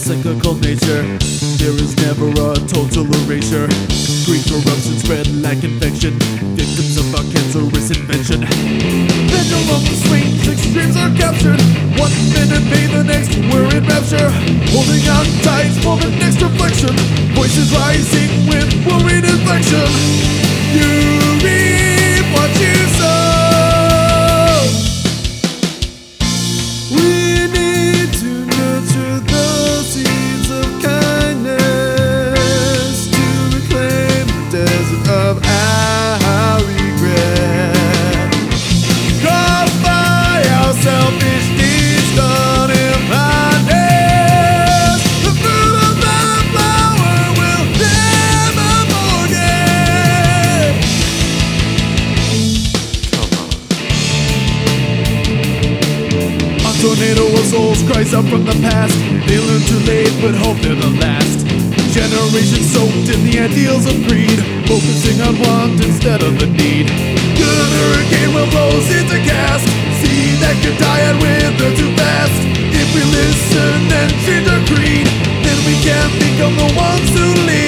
cyclical nature. There is never a total erasure. Green corruption spread like infection, victims of our cancerous invention. Pendulum swings, extremes are captured. 1 minute pain, the next we're in rapture. Holding on tight for the next reflection. Voices rising with worried inflection. You reap what you sow. We need to nurture those seeds of kindness to reclaim the desert of our regret. Caused by our selfish deeds done in blindness. The fruit of that flower will never forget. A tornado of souls cries out from the past. They learn too late but hope they're the last. Generations soaked in the ideals of greed, focusing on want instead of the need. Good hurricane will blows into cast. See that could die and wither too fast. If we listen and change our creed, then we can become the ones who lead.